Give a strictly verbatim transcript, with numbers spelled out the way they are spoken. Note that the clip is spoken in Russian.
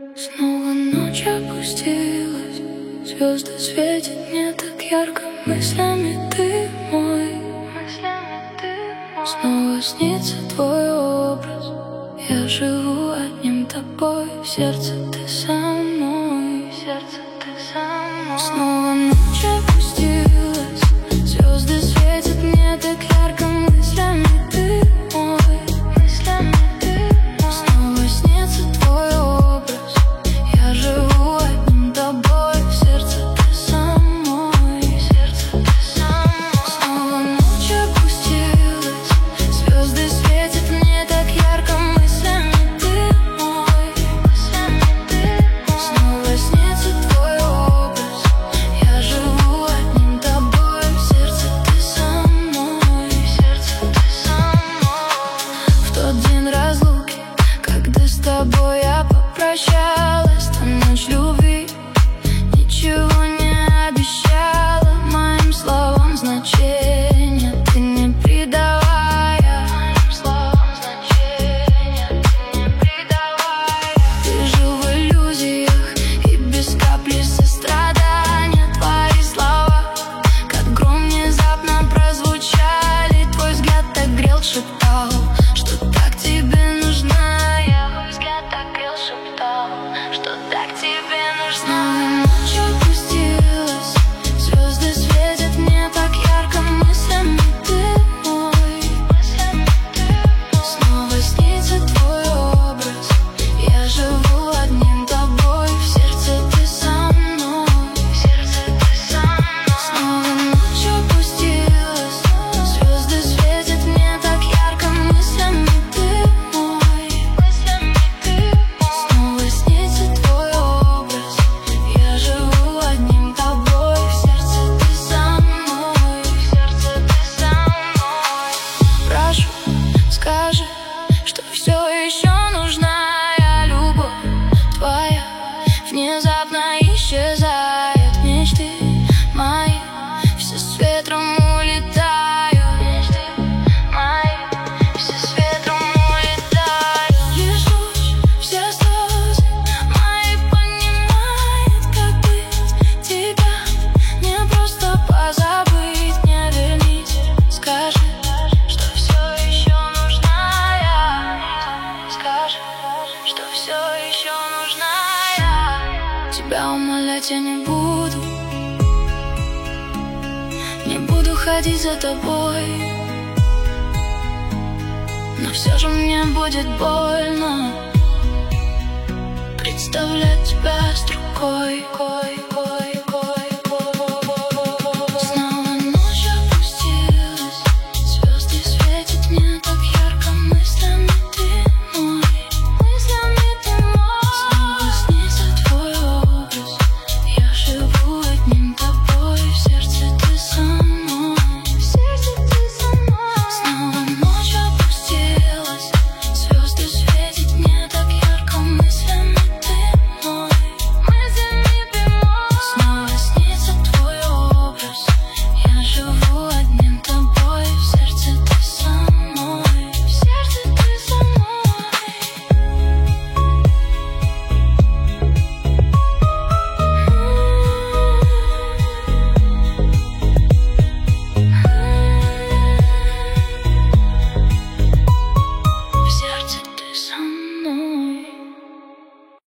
Снова ночь опустилась, звезды светят не так ярко. Мыслями ты мой, снова снится твой образ. Я живу одним тобой, в сердце ты со мной, в сердце ты со мной. Снова ночь опустилась, звезды светят не так ярко. Мыслями ты мой, мыслями ты мой. Снова снится твой образ. Я живу одним тобой, в сердце ты со мной, в сердце ты со мной. Снова ночь опустилась, звезды светят не так ярко. Мыслями ты мой, мыслями ты мой. Снова снится твой образ. Я живу одним тобой, в сердце ты со мной, в сердце ты со мной. В тот день разлуки, когда с тобой я попрощалась, та ночь любви ничего не обещала моим словам значения, ты не придавая моим словам значения, ты не придавая. Ты жил в иллюзиях и без капли сострадания. Твои слова, как гром, внезапно прозвучали. Твой взгляд так грел, шептал, что так тебе нужна я. Твой взгляд так грел, шептал, что так тебе нужна. Ночь опустилась, звезды светят не так ярко. Мыслями ты мой, мыслями ты мой. Снова снится твой образ. Я живу одним тобой, в сердце ты со мной, в сердце ты со мной. Снова ночь опустилась, звезды светят не так ярко. Мыслями ты мой, мыслями ты мой. Снова снится твой образ. Я живу одним тобой, в сердце ты со мной, в сердце ты со мной. Прошу, скажи, что все еще нужна любовь твоя. Внезапно исчезает мечты мои, все с ветром улетают. Мечты мои, все с ветром улетают. Лишь луч, все слезы мои понимает, как быть. Тебя не просто позабыть, не вернись. Скажи, что все еще нужна я. Скажи, что все еще нужна я. Тебя умолять я не буду, не буду ходить за тобой, но все же мне будет больно представлять тебя с другой.